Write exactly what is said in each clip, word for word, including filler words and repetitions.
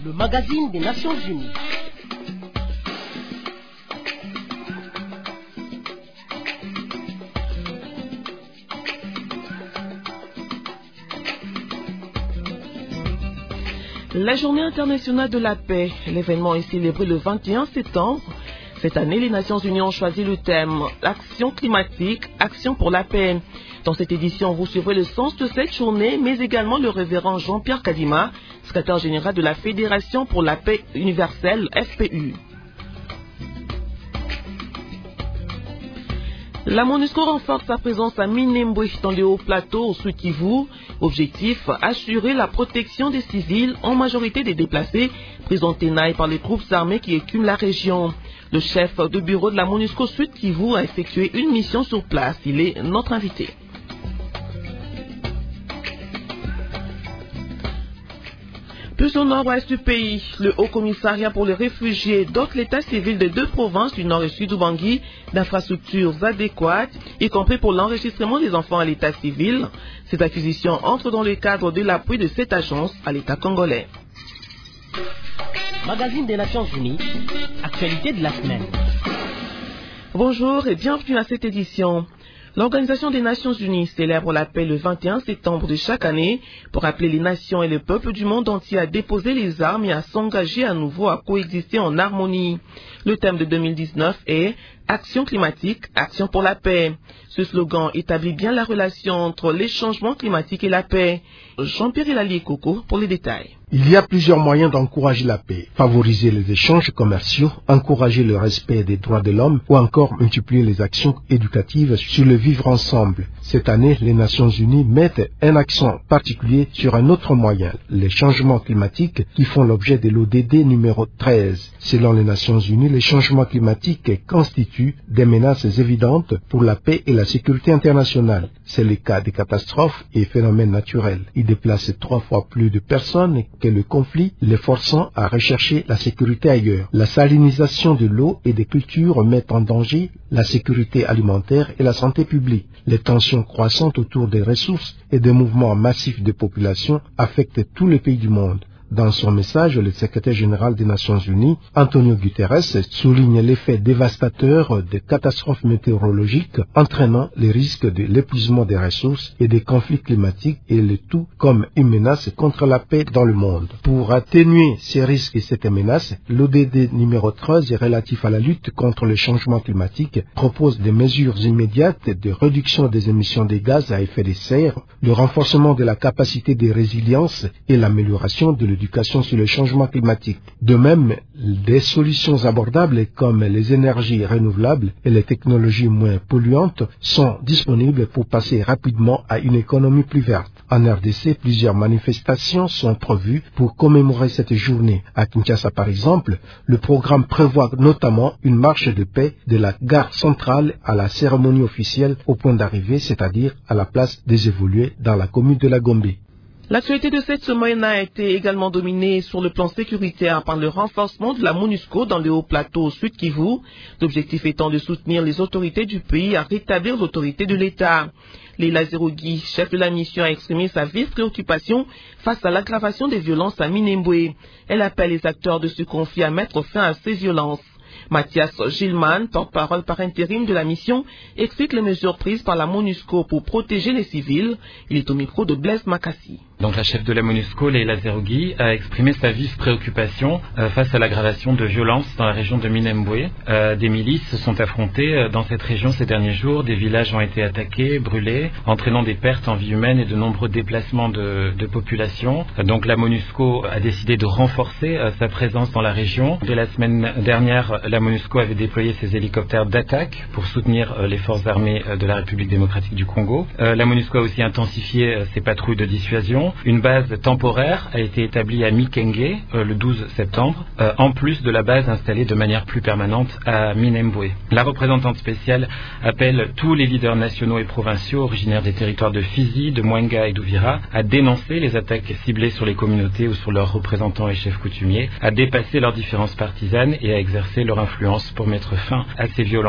le magazine des Nations Unies. La Journée internationale de la paix, l'événement est célébré le vingt et un septembre. Cette année, les Nations Unies ont choisi le thème « Action climatique, action pour la paix ». Dans cette édition, vous suivrez le sens de cette journée, mais également le révérend Jean-Pierre Kadima, secrétaire général de la Fédération pour la paix universelle, F P U. La MONUSCO renforce sa présence à Minembwe dans les hauts plateaux au Sud Kivu. Objectif, assurer la protection des civils, en majorité des déplacés, pris en tenaille par les troupes armées qui écument la région. Le chef de bureau de la MONUSCO Sud Kivu a effectué une mission sur place. Il est notre invité. Plus au nord-ouest du pays, le Haut Commissariat pour les réfugiés dote l'état civil des deux provinces du nord et sud Ubangi d'infrastructures adéquates, y compris pour l'enregistrement des enfants à l'état civil. Cette acquisition entre dans le cadre de l'appui de cette agence à l'état congolais. Magazine des Nations Unies, actualité de la semaine. Bonjour et bienvenue à cette édition. L'Organisation des Nations Unies célèbre la paix le vingt et un septembre de chaque année pour appeler les nations et le peuple du monde entier à déposer les armes et à s'engager à nouveau à coexister en harmonie. Le thème de deux mille dix-neuf est « Action climatique, action pour la paix ». Ce slogan établit bien la relation entre les changements climatiques et la paix. Jean-Pierre Elali Coco pour les détails. Il y a plusieurs moyens d'encourager la paix. Favoriser les échanges commerciaux, encourager le respect des droits de l'homme ou encore multiplier les actions éducatives sur le vivre ensemble. Cette année, les Nations Unies mettent un accent particulier sur un autre moyen, les changements climatiques qui font l'objet de l'O D D numéro treize. Selon les Nations Unies, les changements climatiques constituent des menaces évidentes pour la paix et la sécurité internationale. C'est le cas des catastrophes et phénomènes naturels. Ils déplacent trois fois plus de personnes que le conflit, les forçant à rechercher la sécurité ailleurs. La salinisation de l'eau et des cultures met en danger la sécurité alimentaire et la santé publique. Les tensions croissantes autour des ressources et des mouvements massifs de population affectent tous les pays du monde. Dans son message, le secrétaire général des Nations Unies, Antonio Guterres, souligne l'effet dévastateur des catastrophes météorologiques entraînant les risques de l'épuisement des ressources et des conflits climatiques et le tout comme une menace contre la paix dans le monde. Pour atténuer ces risques et cette menace, l'O D D numéro treize relatif à la lutte contre le changement climatique propose des mesures immédiates de réduction des émissions de gaz à effet de serre, le renforcement de la capacité de résilience et l'amélioration de l'éducation sur le changement climatique. De même, des solutions abordables comme les énergies renouvelables et les technologies moins polluantes sont disponibles pour passer rapidement à une économie plus verte. En R D C, plusieurs manifestations sont prévues pour commémorer cette journée. À Kinshasa, par exemple, le programme prévoit notamment une marche de paix de la gare centrale à la cérémonie officielle au point d'arrivée, c'est-à-dire à la place des évolués dans la commune de la Gombe. L'actualité de cette semaine a été également dominée sur le plan sécuritaire par le renforcement de la MONUSCO dans les hauts plateaux au Sud Kivu, l'objectif étant de soutenir les autorités du pays à rétablir l'autorité de l'État. Leila Zerougui, chef de la mission, a exprimé sa vive préoccupation face à l'aggravation des violences à Minembwe. Elle appelle les acteurs de ce conflit à mettre fin à ces violences. Mathias Gilman, porte-parole par intérim de la mission, explique les mesures prises par la MONUSCO pour protéger les civils. Il est au micro de Blaise Makassi. Donc la chef de la MONUSCO, Leila Zerougui, a exprimé sa vive préoccupation euh, face à l'aggravation de violences dans la région de Minembwe. Euh, des milices se sont affrontées euh, dans cette région ces derniers jours. Des villages ont été attaqués, brûlés, entraînant des pertes en vie humaine et de nombreux déplacements de, de population. Euh, donc la MONUSCO a décidé de renforcer euh, sa présence dans la région. Dès la semaine dernière, la MONUSCO avait déployé ses hélicoptères d'attaque pour soutenir euh, les forces armées euh, de la République démocratique du Congo. Euh, la MONUSCO a aussi intensifié euh, ses patrouilles de dissuasion. Une base temporaire a été établie à Mikenge euh, le douze septembre, euh, en plus de la base installée de manière plus permanente à Minembwe. La représentante spéciale appelle tous les leaders nationaux et provinciaux originaires des territoires de Fizi, de Mwenga et d'Uvira à dénoncer les attaques ciblées sur les communautés ou sur leurs représentants et chefs coutumiers, à dépasser leurs différences partisanes et à exercer leur influence pour mettre fin à ces violences.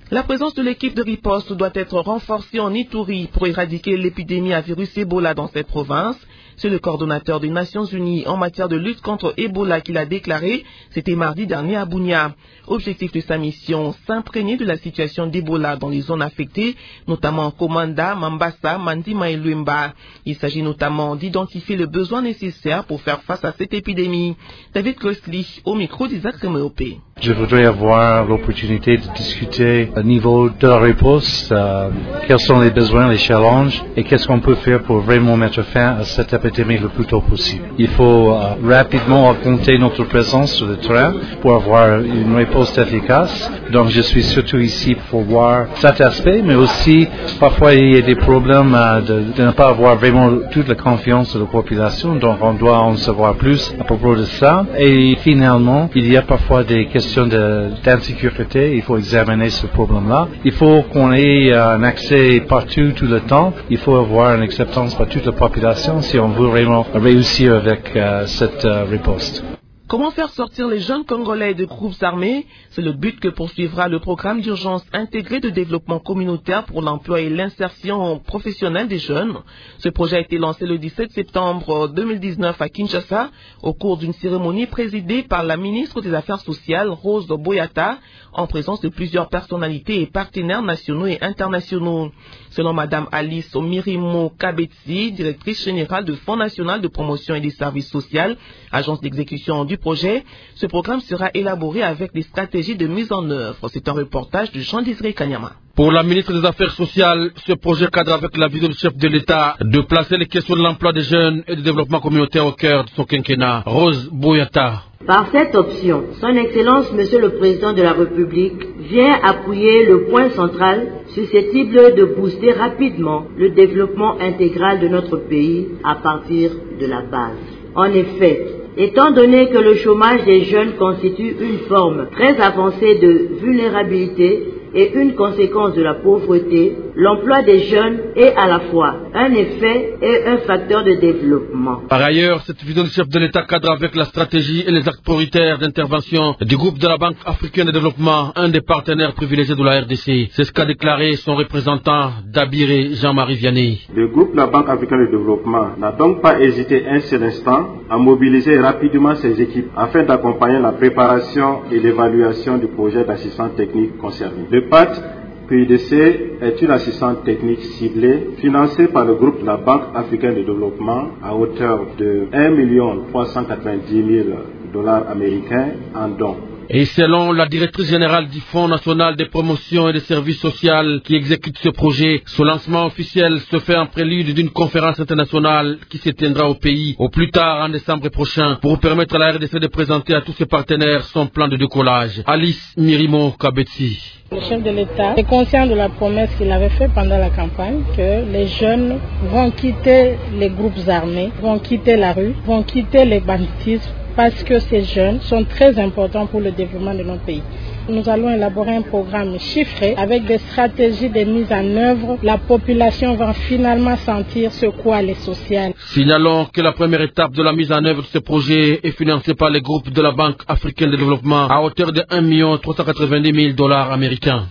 La présence de l'équipe de riposte doit être renforcée en Ituri pour éradiquer l'épidémie à virus Ebola dans cette province. C'est le coordonnateur des Nations Unies en matière de lutte contre Ebola qui l'a déclaré. C'était mardi dernier à Bunia. Objectif de sa mission, s'imprégner de la situation d'Ebola dans les zones affectées, notamment Komanda, Mambasa, Mandima et Luemba. Il s'agit notamment d'identifier le besoin nécessaire pour faire face à cette épidémie. David Closely, au micro d'Isaac Remeopé. Je voudrais avoir l'opportunité de discuter au niveau de la réponse, euh, quels sont les besoins, les challenges et qu'est-ce qu'on peut faire pour vraiment mettre fin à cette épidémie le plus tôt possible. Il faut euh, rapidement augmenter notre présence sur le terrain pour avoir une réponse efficace. Donc je suis surtout ici pour voir cet aspect, mais aussi parfois il y a des problèmes euh, de, de ne pas avoir vraiment toute la confiance de la population, donc on doit en savoir plus à propos de ça. Et finalement, il y a parfois des questions de, d'insécurité, il faut examiner ce problème-là. Il faut qu'on ait un accès partout, tout le temps. Il faut avoir une acceptance par toute la population si on veut vraiment réussir avec euh, cette euh, riposte. Comment faire sortir les jeunes Congolais de groupes armés? C'est le but que poursuivra le programme d'urgence intégré de développement communautaire pour l'emploi et l'insertion professionnelle des jeunes. Ce projet a été lancé le dix-sept septembre deux mille dix-neuf à Kinshasa au cours d'une cérémonie présidée par la ministre des Affaires sociales, Rose Boyata, en présence de plusieurs personnalités et partenaires nationaux et internationaux. Selon Madame Alice Mirimo Kabetsi, directrice générale du Fonds national de promotion et des services sociaux, agence d'exécution du projet, ce programme sera élaboré avec des stratégies de mise en œuvre. C'est un reportage de Jean-Désiré Kanyama. Pour la ministre des Affaires sociales, ce projet cadre avec la vision du chef de l'État de placer les questions de l'emploi des jeunes et du développement communautaire au cœur de son quinquennat. Rose Boyata. Par cette option, Son Excellence Monsieur le Président de la République vient appuyer le point central susceptible de booster rapidement le développement intégral de notre pays à partir de la base. En effet, étant donné que le chômage des jeunes constitue une forme très avancée de vulnérabilité et une conséquence de la pauvreté, l'emploi des jeunes est à la fois un effet et un facteur de développement. Par ailleurs, cette vision du chef de l'État cadre avec la stratégie et les actes prioritaires d'intervention du groupe de la Banque africaine de développement, un des partenaires privilégiés de la R D C. C'est ce qu'a déclaré son représentant Dabiré Jean-Marie Vianney. Le groupe de la Banque africaine de développement n'a donc pas hésité un seul instant à mobiliser rapidement ses équipes afin d'accompagner la préparation et l'évaluation du projet d'assistance technique concerné. Le P A T P U D C est une assistance technique ciblée financée par le groupe de la Banque africaine de développement à hauteur de un million trois cent quatre-vingt-dix mille dollars américains en dons. Et selon la directrice générale du Fonds national des promotions et des services sociaux qui exécute ce projet, ce lancement officiel se fait en prélude d'une conférence internationale qui se tiendra au pays au plus tard en décembre prochain pour permettre à la R D C de présenter à tous ses partenaires son plan de décollage. Alice Mirimo Kabetsi. Le chef de l'État est conscient de la promesse qu'il avait faite pendant la campagne que les jeunes vont quitter les groupes armés, vont quitter la rue, vont quitter les banditismes, parce que ces jeunes sont très importants pour le développement de notre pays. Nous allons élaborer un programme chiffré avec des stratégies de mise en œuvre. La population va finalement sentir ce quoi les social. Signalons que la première étape de la mise en œuvre de ce projet est financée par les groupes de la Banque africaine de développement à hauteur de un million trois cent quatre-vingt-dix mille dollars américains.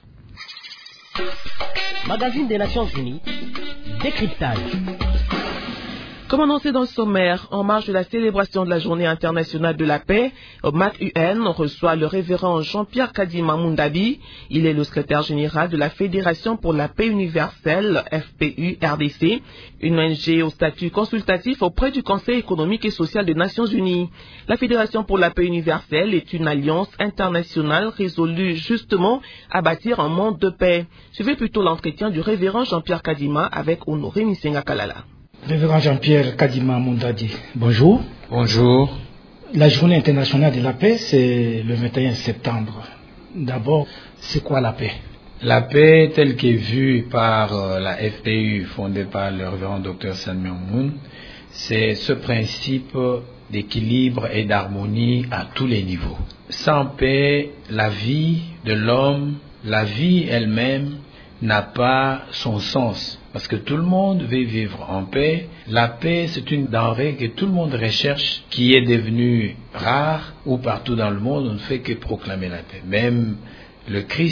Magazine des Nations Unies, décryptage. Comme annoncé dans le sommaire, en marge de la célébration de la Journée internationale de la paix, M A C U N reçoit le révérend Jean-Pierre Kadima Mundabi. Il est le secrétaire général de la Fédération pour la paix universelle, F P U R D C, une O N G au statut consultatif auprès du Conseil économique et social des Nations Unies. La Fédération pour la paix universelle est une alliance internationale résolue justement à bâtir un monde de paix. Suivez plutôt l'entretien du révérend Jean-Pierre Kadima avec Honoré Misenga Kalala. Révérend Jean-Pierre Kadima Mundadi, bonjour. Bonjour. La Journée internationale de la paix, c'est le vingt et un septembre. D'abord, c'est quoi la paix? La paix, telle qu'est vue par euh, la F P U, fondée par le révérend docteur San Myung Moon, c'est ce principe d'équilibre et d'harmonie à tous les niveaux. Sans paix, la vie de l'homme, la vie elle-même, n'a pas son sens. Parce que tout le monde veut vivre en paix. La paix, c'est une denrée que tout le monde recherche, qui est devenue rare, où partout dans le monde, on ne fait que proclamer la paix. Même le Christ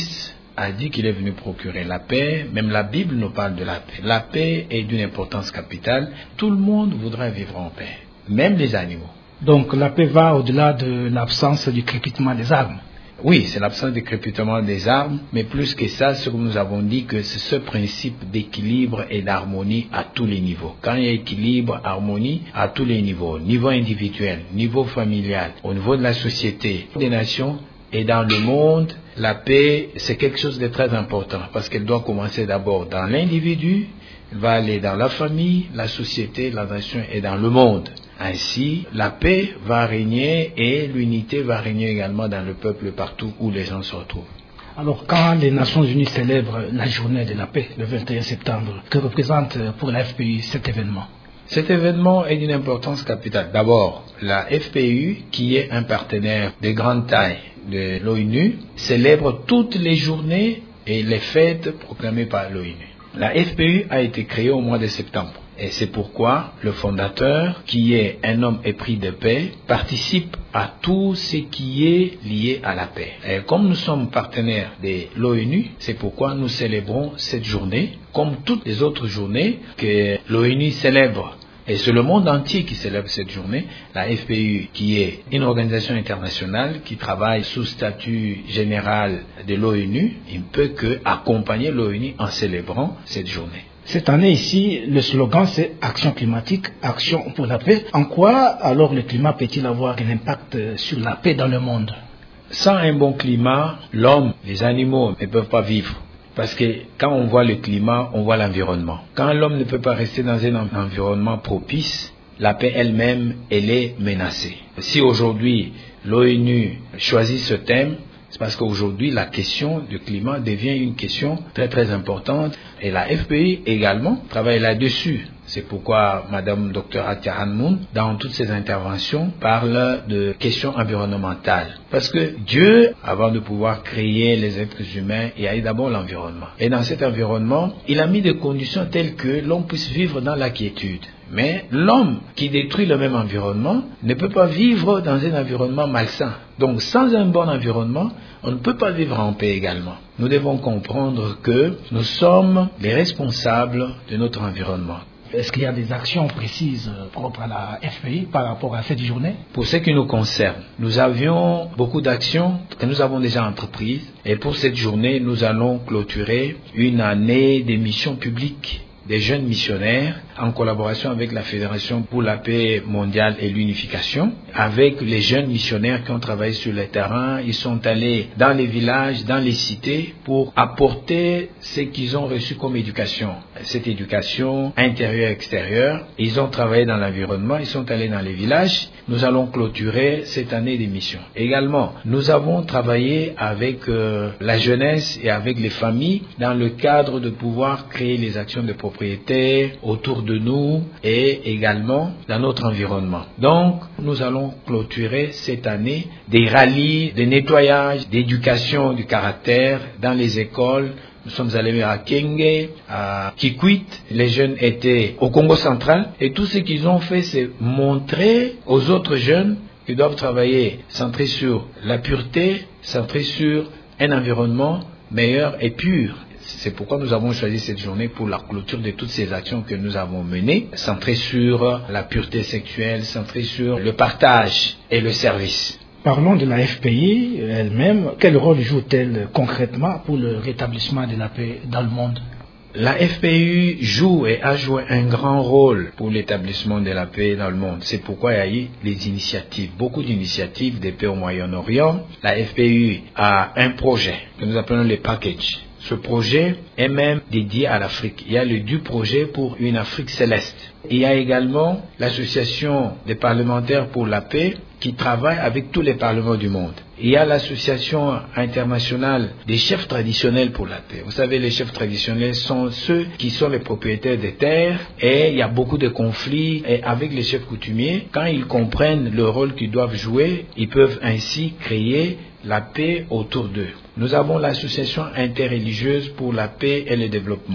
a dit qu'il est venu procurer la paix. Même la Bible nous parle de la paix. La paix est d'une importance capitale. Tout le monde voudrait vivre en paix, même les animaux. Donc la paix va au-delà de l'absence du crépitement des armes. Oui, c'est l'absence de crépitement des armes, mais plus que ça, ce que nous avons dit, que c'est ce principe d'équilibre et d'harmonie à tous les niveaux. Quand il y a équilibre, harmonie à tous les niveaux, niveau individuel, niveau familial, au niveau de la société, des nations et dans le monde, la paix, c'est quelque chose de très important parce qu'elle doit commencer d'abord dans l'individu, elle va aller dans la famille, la société, la nation et dans le monde. Ainsi, la paix va régner et l'unité va régner également dans le peuple partout où les gens se retrouvent. Alors, quand les Nations Unies célèbrent la journée de la paix, le vingt et un septembre, que représente pour la F P U cet événement? Cet événement est d'une importance capitale. D'abord, la F P U, qui est un partenaire de grande taille de l'ONU, célèbre toutes les journées et les fêtes proclamées par l'ONU. La F P U a été créée au mois de septembre. Et c'est pourquoi le fondateur, qui est un homme épris de paix, participe à tout ce qui est lié à la paix. Et comme nous sommes partenaires de l'ONU, c'est pourquoi nous célébrons cette journée, comme toutes les autres journées que l'ONU célèbre. Et c'est le monde entier qui célèbre cette journée. La F P U, qui est une organisation internationale qui travaille sous statut général de l'ONU, il ne peut qu'accompagner l'ONU en célébrant cette journée. Cette année ici, le slogan c'est Action climatique, action pour la paix. En quoi alors le climat peut-il avoir un impact sur la paix dans le monde? Sans un bon climat, l'homme, les animaux ne peuvent pas vivre. Parce que quand on voit le climat, on voit l'environnement. Quand l'homme ne peut pas rester dans un environnement propice, la paix elle-même, elle est menacée. Si aujourd'hui l'ONU choisit ce thème, c'est parce qu'aujourd'hui, la question du climat devient une question très très importante. Et la F P U également travaille là-dessus. C'est pourquoi Madame Docteur Atia Han-Moon, dans toutes ses interventions, parle de questions environnementales. Parce que Dieu, avant de pouvoir créer les êtres humains, il y a eu d'abord l'environnement. Et dans cet environnement, il a mis des conditions telles que l'homme puisse vivre dans la quiétude. Mais l'homme qui détruit le même environnement ne peut pas vivre dans un environnement malsain. Donc sans un bon environnement, on ne peut pas vivre en paix également. Nous devons comprendre que nous sommes les responsables de notre environnement. Est-ce qu'il y a des actions précises propres à la F P I par rapport à cette journée? Pour ce qui nous concerne, nous avions beaucoup d'actions que nous avons déjà entreprises. Et pour cette journée, nous allons clôturer une année des missions publiques des jeunes missionnaires en collaboration avec la Fédération pour la paix mondiale et l'unification, avec les jeunes missionnaires qui ont travaillé sur le terrain. Ils sont allés dans les villages, dans les cités pour apporter ce qu'ils ont reçu comme éducation. Cette éducation intérieure-extérieure, ils ont travaillé dans l'environnement, ils sont allés dans les villages. Nous allons clôturer cette année d'émission. Également, nous avons travaillé avec euh, la jeunesse et avec les familles dans le cadre de pouvoir créer les actions de propriété autour de nous et également dans notre environnement. Donc, nous allons clôturer cette année des rallyes de nettoyage, d'éducation du caractère dans les écoles. Nous sommes allés à Kenge, à Kikwit. Les jeunes étaient au Congo central. Et tout ce qu'ils ont fait, c'est montrer aux autres jeunes qu'ils doivent travailler centré sur la pureté, centré sur un environnement meilleur et pur. C'est pourquoi nous avons choisi cette journée pour la clôture de toutes ces actions que nous avons menées, centrées sur la pureté sexuelle, centrées sur le partage et le service. Parlons de la F P I elle-même. Quel rôle joue-t-elle concrètement pour le rétablissement de la paix dans le monde? La F P U joue et a joué un grand rôle pour l'établissement de la paix dans le monde. C'est pourquoi il y a eu les initiatives, beaucoup d'initiatives de paix au Moyen-Orient. La F P U a un projet que nous appelons le package. Ce projet est même dédié à l'Afrique. Il y a le du projet pour une Afrique céleste. Il y a également l'association des parlementaires pour la paix qui travaille avec tous les parlements du monde. Il y a l'association internationale des chefs traditionnels pour la paix. Vous savez, les chefs traditionnels sont ceux qui sont les propriétaires des terres et il y a beaucoup de conflits et avec les chefs coutumiers. Quand ils comprennent le rôle qu'ils doivent jouer, ils peuvent ainsi créer la paix autour d'eux. Nous avons l'association interreligieuse pour la paix et le développement.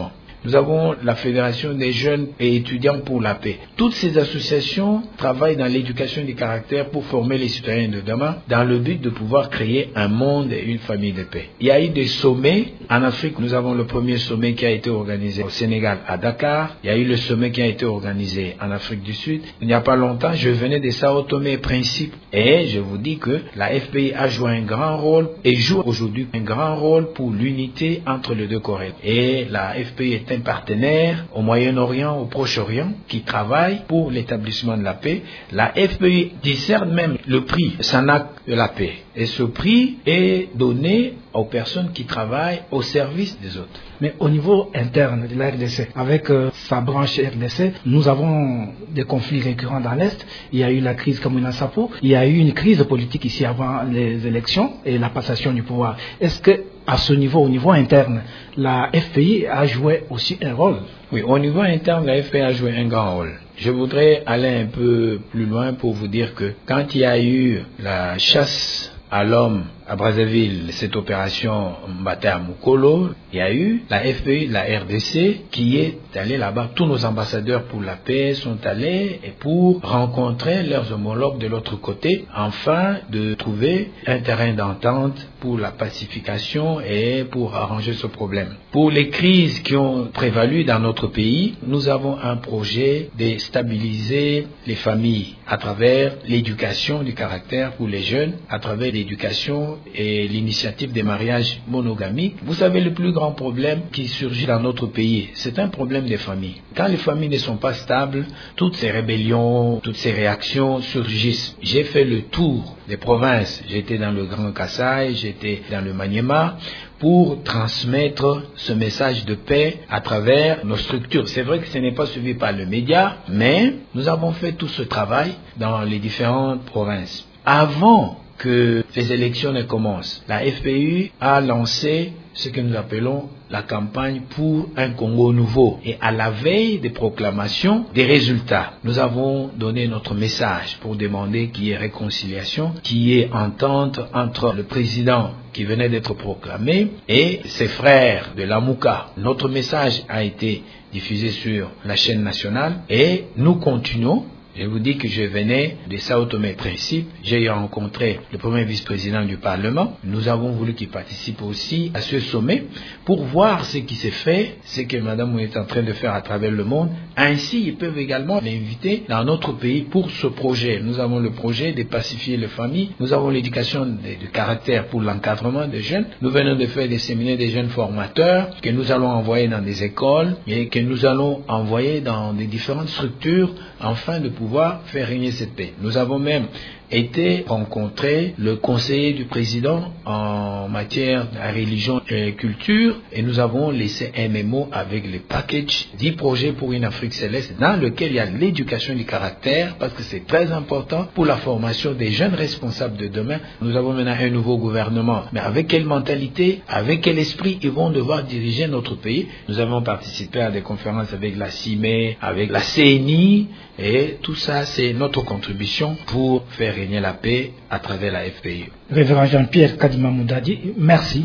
Nous avons la Fédération des jeunes et étudiants pour la paix. Toutes ces associations travaillent dans l'éducation du caractère pour former les citoyens de demain dans le but de pouvoir créer un monde et une famille de paix. Il y a eu des sommets. En Afrique, nous avons le premier sommet qui a été organisé au Sénégal à Dakar. Il y a eu le sommet qui a été organisé en Afrique du Sud. Il n'y a pas longtemps, je venais de Sao Tomé et Principe et je vous dis que la F P I a joué un grand rôle et joue aujourd'hui un grand rôle pour l'unité entre les deux Corées. Et la F P I est un partenaire au Moyen-Orient, au Proche-Orient qui travaille pour l'établissement de la paix. La F P I discerne même le prix Sanak de la paix. Et ce prix est donné aux personnes qui travaillent au service des autres. Mais au niveau interne de la R D C, avec euh, sa branche R D C, nous avons des conflits récurrents dans l'Est. Il y a eu la crise Kamuna Sapo, il y a eu une crise politique ici avant les élections et la passation du pouvoir. Est-ce que à ce niveau, au niveau interne, la F P I a joué aussi un rôle? Oui, au niveau interne, la F P I a joué un grand rôle. Je voudrais aller un peu plus loin pour vous dire que quand il y a eu la chasse à l'homme à Brazzaville, cette opération Mbata Mukolo, il y a eu la F P I, la R D C qui est allée là-bas. Tous nos ambassadeurs pour la paix sont allés et pour rencontrer leurs homologues de l'autre côté, afin de trouver un terrain d'entente pour la pacification et pour arranger ce problème. Pour les crises qui ont prévalu dans notre pays, nous avons un projet de stabiliser les familles à travers l'éducation du caractère pour les jeunes, à travers l'éducation et l'initiative des mariages monogamiques. Vous savez, le plus grand problème qui surgit dans notre pays, c'est un problème des familles. Quand les familles ne sont pas stables, toutes ces rébellions, toutes ces réactions surgissent. J'ai fait le tour des provinces. J'étais dans le Grand Kasaï, j'étais dans le Maniema, pour transmettre ce message de paix à travers nos structures. C'est vrai que ce n'est pas suivi par le média, mais nous avons fait tout ce travail dans les différentes provinces. Avant que les élections ne commencent, la F P I a lancé ce que nous appelons la campagne pour un Congo nouveau. Et à la veille des proclamations, des résultats, nous avons donné notre message pour demander qu'il y ait réconciliation, qu'il y ait entente entre le président qui venait d'être proclamé et ses frères de l'Amouka. Notre message a été diffusé sur la chaîne nationale et nous continuons. Je vous dis que je venais de Sao Tomé et Principe. J'ai rencontré le premier vice-président du Parlement. Nous avons voulu qu'il participe aussi à ce sommet pour voir ce qui s'est fait, ce que Madame est en train de faire à travers le monde. Ainsi, ils peuvent également l'inviter dans notre pays pour ce projet. Nous avons le projet de pacifier les familles. Nous avons l'éducation de, de caractère pour l'encadrement des jeunes. Nous venons de faire des séminaires des jeunes formateurs que nous allons envoyer dans des écoles et que nous allons envoyer dans des différentes structures afin de pouvoir pouvoir faire régner cette paix. Nous avons même été rencontrer le conseiller du président en matière de religion et culture et nous avons laissé un mémo avec le package dix projets pour une Afrique céleste dans lequel il y a l'éducation du caractère parce que c'est très important pour la formation des jeunes responsables de demain. Nous avons maintenant un nouveau gouvernement, mais avec quelle mentalité, avec quel esprit ils vont devoir diriger notre pays. Nous avons participé à des conférences avec la C I M E, avec la C N I et tout ça c'est notre contribution pour faire régner la paix à travers la F P I. Révérend Jean-Pierre Kadima Moudadi, merci.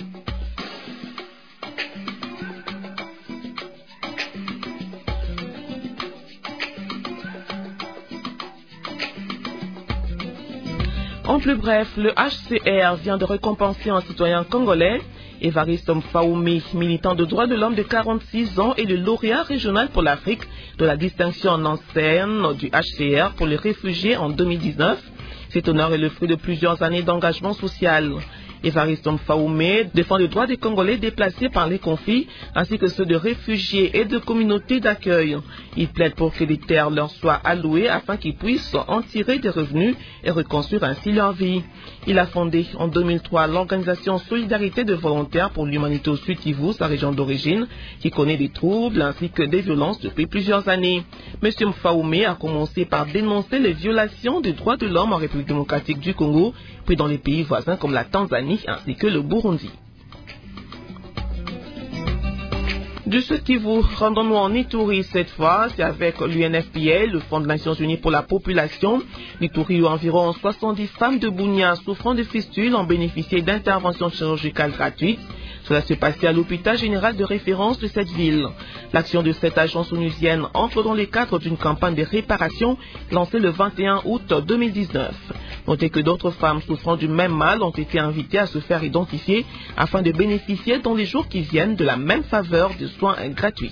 En plus bref, le H C R vient de récompenser un citoyen congolais. Évariste Mfaoumi, militant de droits de l'homme de quarante-six ans et le lauréat régional pour l'Afrique de la distinction en scène du H C R pour les réfugiés en deux mille dix-neuf. Cet honneur est le fruit de plusieurs années d'engagement social. Évariste Mfaoumi défend les droits des Congolais déplacés par les conflits, ainsi que ceux de réfugiés et de communautés d'accueil. Il plaide pour que les terres leur soient allouées afin qu'ils puissent en tirer des revenus et reconstruire ainsi leur vie. Il a fondé en deux mille trois l'organisation Solidarité de volontaires pour l'humanité au Sud Kivu, sa région d'origine, qui connaît des troubles ainsi que des violences depuis plusieurs années. Monsieur Mfaoumi a commencé par dénoncer les violations des droits de l'homme en République démocratique du Congo, puis dans les pays voisins comme la Tanzanie ainsi que le Burundi. De ce qui vous rendons-nous en Ituri cette fois, c'est avec l'U N F P A, le Fonds des Nations Unies pour la Population. L'Ituri, où environ soixante-dix femmes de Bunia souffrant de fistules ont bénéficié d'interventions chirurgicales gratuites. Cela s'est passé à l'hôpital général de référence de cette ville. L'action de cette agence onusienne entre dans le cadre d'une campagne de réparation lancée le vingt et un août deux mille dix-neuf. Notez que d'autres femmes souffrant du même mal ont été invitées à se faire identifier afin de bénéficier dans les jours qui viennent de la même faveur de soins gratuits.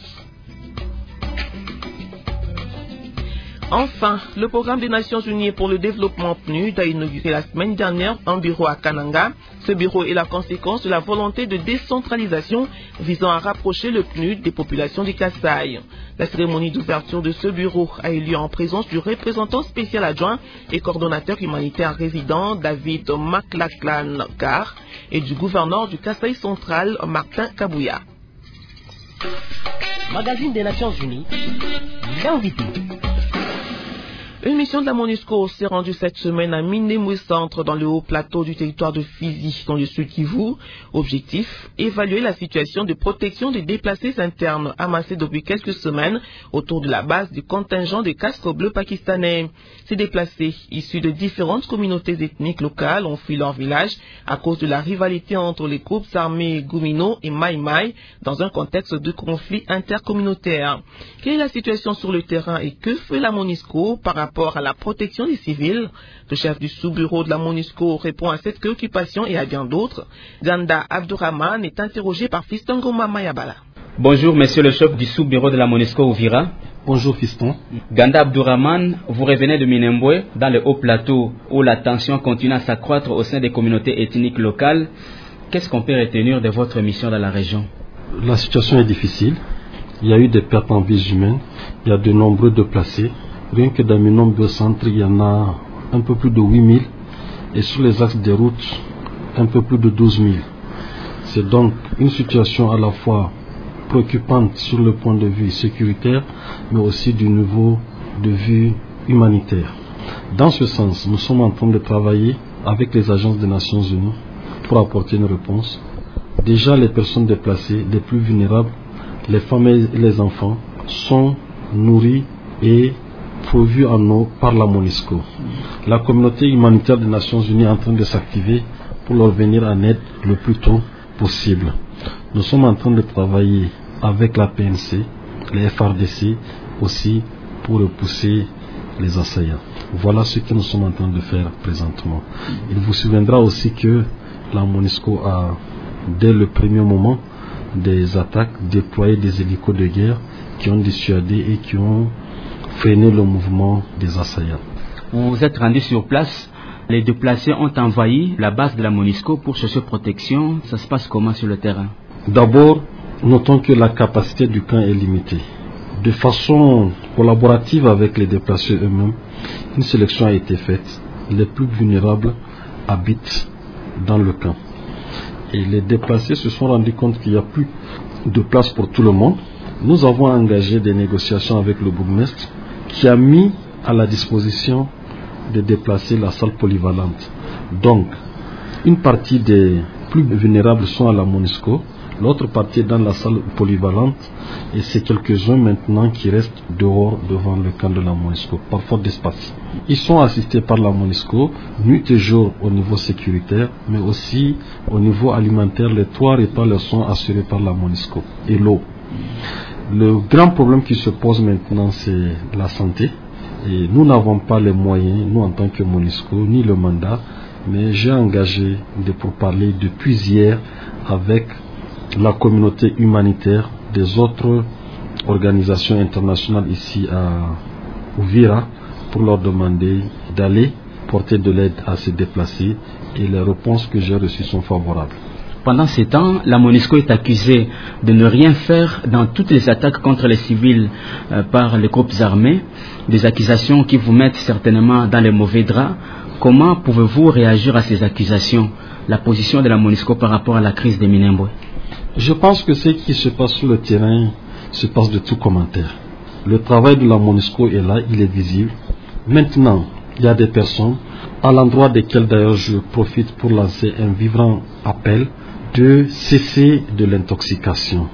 Enfin, le programme des Nations Unies pour le développement P N U D a inauguré la semaine dernière un bureau à Kananga. Ce bureau est la conséquence de la volonté de décentralisation visant à rapprocher le P N U D des populations du Kasaï. La cérémonie d'ouverture de ce bureau a eu lieu en présence du représentant spécial adjoint et coordonnateur humanitaire résident David Maklaklan-Kar et du gouverneur du Kasaï central Martin Kabouya. Magazine des Nations Unies, l'invité. Une mission de la MONUSCO s'est rendue cette semaine à Minembwe Centre dans le haut plateau du territoire de Fizi, dans le sud Kivu. Objectif, évaluer la situation de protection des déplacés internes amassés depuis quelques semaines autour de la base du contingent des casques bleus pakistanais. Ces déplacés, issus de différentes communautés ethniques locales, ont fui leur village à cause de la rivalité entre les groupes armés Gumino et Mai Mai dans un contexte de conflit intercommunautaire. Quelle est la situation sur le terrain et que fait la MONUSCO par rapport à la protection des civils? Le chef du sous-bureau de la MONUSCO répond à cette préoccupation et à bien d'autres. Ganda Abdourahman est interrogé par Fiston Goma Mayabala. Bonjour, monsieur le chef du sous-bureau de la MONUSCO Ouvira. Bonjour, Fiston. Ganda Abdourahman, vous revenez de Minembwe, dans le haut plateau, où la tension continue à s'accroître au sein des communautés ethniques locales. Qu'est-ce qu'on peut retenir de votre mission dans la région? La situation est difficile. Il y a eu des pertes en vies humaines. Il y a de nombreux déplacés. Rien que dans Minembwe Centre, il y en a un peu plus de huit mille. Et sur les axes des routes, un peu plus de douze mille. C'est donc une situation à la fois préoccupante sur le point de vue sécuritaire, mais aussi du niveau de vue humanitaire. Dans ce sens, nous sommes en train de travailler avec les agences des Nations Unies pour apporter une réponse. Déjà, les personnes déplacées, les plus vulnérables, les femmes et les enfants, sont nourris et pourvus en eau par la MONUSCO. La communauté humanitaire des Nations Unies est en train de s'activer pour leur venir en aide le plus tôt possible. Nous sommes en train de travailler avec la P N C, les F R D C aussi pour repousser les assaillants. Voilà ce que nous sommes en train de faire présentement. Il vous souviendra aussi que la MONUSCO a, dès le premier moment des attaques, déployé des hélicos de guerre qui ont dissuadé et qui ont freiné le mouvement des assaillants. Vous vous êtes rendu sur place. Les déplacés ont envahi la base de la MONUSCO pour chercher protection. Ça se passe comment sur le terrain? D'abord, notons que la capacité du camp est limitée. De façon collaborative avec les déplacés eux-mêmes, une sélection a été faite. Les plus vulnérables habitent dans le camp. Et les déplacés se sont rendus compte qu'il n'y a plus de place pour tout le monde. Nous avons engagé des négociations avec le bourgmestre qui a mis à la disposition de déplacer la salle polyvalente. Donc, une partie des plus vulnérables sont à la MONUSCO, l'autre partie est dans la salle polyvalente et c'est quelques-uns maintenant qui restent dehors devant le camp de la MONUSCO, par faute d'espace. Ils sont assistés par la MONUSCO, nuit et jour au niveau sécuritaire, mais aussi au niveau alimentaire. Les trois repas leur sont assurés par la MONUSCO et l'eau. Le grand problème qui se pose maintenant, c'est la santé. Et nous n'avons pas les moyens, nous en tant que MONUSCO, ni le mandat, mais j'ai engagé de pourparler depuis hier avec la communauté humanitaire des autres organisations internationales ici à Uvira pour leur demander d'aller porter de l'aide à ces déplacés et les réponses que j'ai reçues sont favorables. Pendant ces temps, la MONUSCO est accusée de ne rien faire dans toutes les attaques contre les civils euh, par les groupes armés, des accusations qui vous mettent certainement dans les mauvais draps. Comment pouvez-vous réagir à ces accusations, la position de la MONUSCO par rapport à la crise de Minembwe? Je pense que ce qui se passe sur le terrain se passe de tout commentaire. Le travail de la MONUSCO est là, il est visible. Maintenant, il y a des personnes, à l'endroit desquelles d'ailleurs je profite pour lancer un vibrant appel, de cesser de l'intoxication.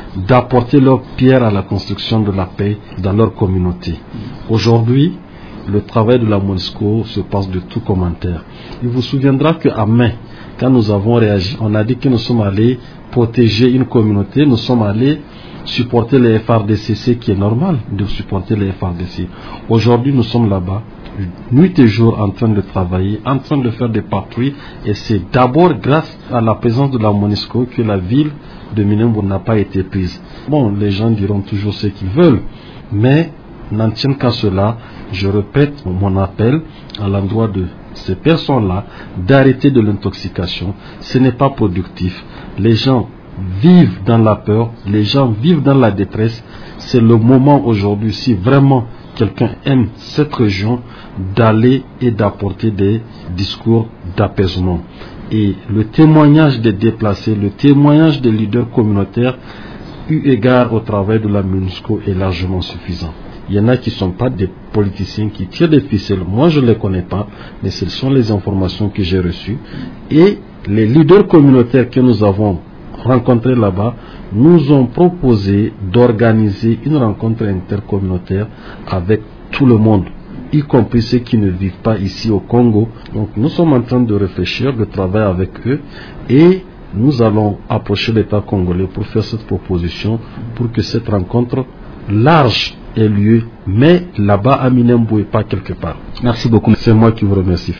d'apporter leur pierre à la construction de la paix dans leur communauté. Aujourd'hui, le travail de la MONUSCO se passe de tout commentaire. Il vous souviendra qu'à mai, quand nous avons réagi, on a dit que nous sommes allés protéger une communauté, nous sommes allés supporter les F R D C, ce qui est normal de supporter les F R D C. Aujourd'hui, nous sommes là-bas, nuit et jour, en train de travailler, en train de faire des patrouilles, et c'est d'abord grâce à la présence de la MONUSCO que la ville de Minembwe n'a pas été prise. Bon, les gens diront toujours ce qu'ils veulent, mais n'en tiennent qu'à cela. Je répète mon appel à l'endroit de ces personnes-là d'arrêter de l'intoxication. Ce n'est pas productif. Les gens vivent dans la peur, les gens vivent dans la détresse. C'est le moment aujourd'hui, si vraiment quelqu'un aime cette région, d'aller et d'apporter des discours d'apaisement. Et le témoignage des déplacés, le témoignage des leaders communautaires, eu égard au travail de la MONUSCO, est largement suffisant. Il y en a qui ne sont pas des politiciens qui tirent des ficelles. Moi, je ne les connais pas, mais ce sont les informations que j'ai reçues. Et les leaders communautaires que nous avons rencontrés là-bas nous ont proposé d'organiser une rencontre intercommunautaire avec tout le monde, y compris ceux qui ne vivent pas ici au Congo. Donc, nous sommes en train de réfléchir, de travailler avec eux, et nous allons approcher l'État congolais pour faire cette proposition, pour que cette rencontre large ait lieu, mais là-bas à Minembwe, pas quelque part. Merci beaucoup. C'est moi qui vous remercie.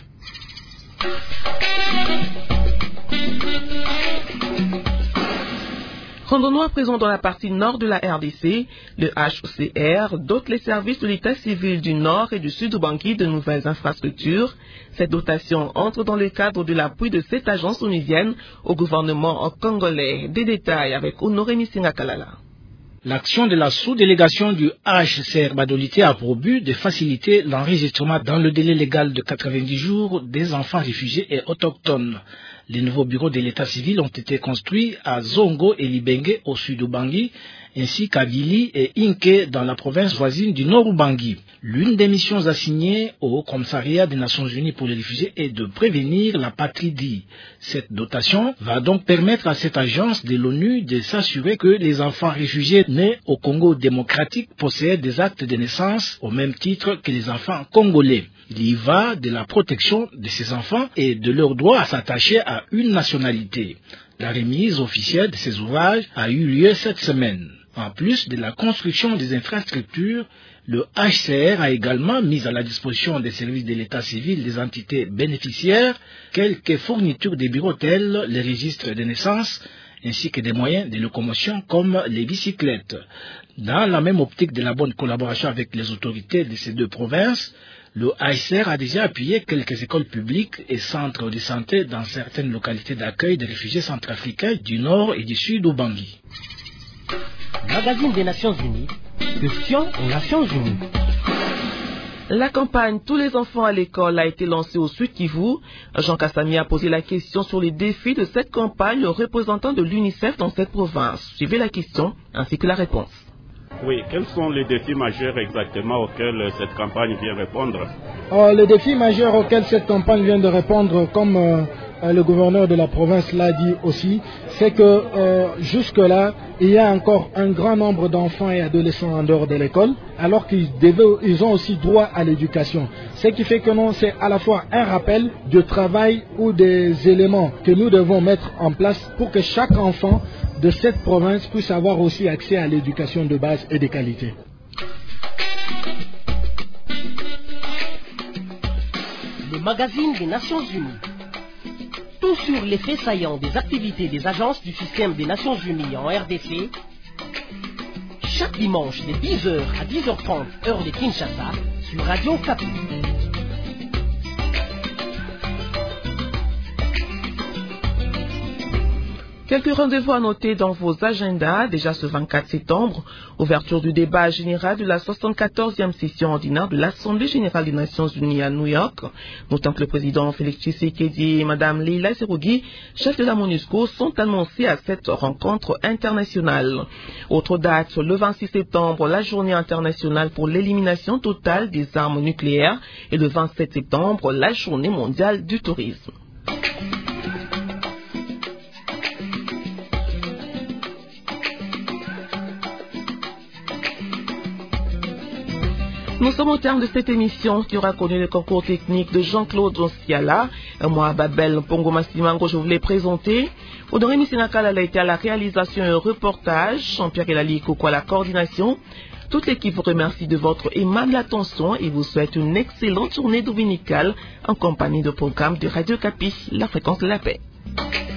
Rendons-nous à présent dans la partie nord de la R D C. Le H C R dote les services de l'État civil du nord et du sud du Bangui de nouvelles infrastructures. Cette dotation entre dans le cadre de l'appui de cette agence onusienne au gouvernement congolais. Des détails avec Honoré Misingakalala. L'action de la sous-délégation du H C R Badolité a pour but de faciliter l'enregistrement dans le délai légal de quatre-vingt-dix jours des enfants réfugiés et autochtones. Les nouveaux bureaux de l'état civil ont été construits à Zongo et Libenge au sud du Bangui, ainsi qu'à Vili et Inke dans la province voisine du nord Bangui. L'une des missions assignées au Haut Commissariat des Nations Unies pour les réfugiés est de prévenir la patridie. Cette dotation va donc permettre à cette agence de l'ONU de s'assurer que les enfants réfugiés nés au Congo démocratique possèdent des actes de naissance au même titre que les enfants congolais. Il y va de la protection de ces enfants et de leur droit à s'attacher à une nationalité. La remise officielle de ces ouvrages a eu lieu cette semaine. En plus de la construction des infrastructures, le H C R a également mis à la disposition des services de l'état civil des entités bénéficiaires quelques fournitures des bureaux tels les registres de naissance ainsi que des moyens de locomotion comme les bicyclettes. Dans la même optique de la bonne collaboration avec les autorités de ces deux provinces, le H C R a déjà appuyé quelques écoles publiques et centres de santé dans certaines localités d'accueil des réfugiés centrafricains du nord et du sud au Bangui. Magazine des Nations Unies, question aux Nations Unies. La campagne Tous les enfants à l'école a été lancée au Sud Kivu. Jean Kassami a posé la question sur les défis de cette campagne aux représentants de l'UNICEF dans cette province. Suivez la question ainsi que la réponse. Oui, quels sont les défis majeurs exactement auxquels cette campagne vient répondre? euh, Les défis majeurs auxquels cette campagne vient de répondre, comme euh, le gouverneur de la province l'a dit aussi, c'est que euh, jusque-là, il y a encore un grand nombre d'enfants et adolescents en dehors de l'école, alors qu'ils devaient, ils ont aussi droit à l'éducation. Ce qui fait que non, c'est à la fois un rappel de travail ou des éléments que nous devons mettre en place pour que chaque enfant de cette province puisse avoir aussi accès à l'éducation de base et de qualité. Le magazine des Nations Unies. Tout sur les faits saillants des activités des agences du système des Nations Unies en R D C. Chaque dimanche de dix heures à dix heures trente, heure de Kinshasa, sur Radio Kapi. Quelques rendez-vous à noter dans vos agendas. Déjà ce vingt-quatre septembre, ouverture du débat général de la soixante-quatorzième session ordinaire de l'Assemblée générale des Nations Unies à New York. Notant que le président Félix Tshisekedi et Mme Leila Zerougi, chef de la MONUSCO, sont annoncés à cette rencontre internationale. Autre date, le vingt-six septembre, la journée internationale pour l'élimination totale des armes nucléaires et le vingt-sept septembre, la journée mondiale du tourisme. Nous sommes au terme de cette émission qui aura connu le concours technique de Jean-Claude Jonsiala. Moi, Babel Pongo Massimango, je vous l'ai présenté. Audrey Sinakal a été à la réalisation et au reportage. Jean-Pierre Elali Koko à la coordination. Toute l'équipe vous remercie de votre aimable attention et vous souhaite une excellente journée dominicale en compagnie de programme de Radio Capi, la fréquence de la paix.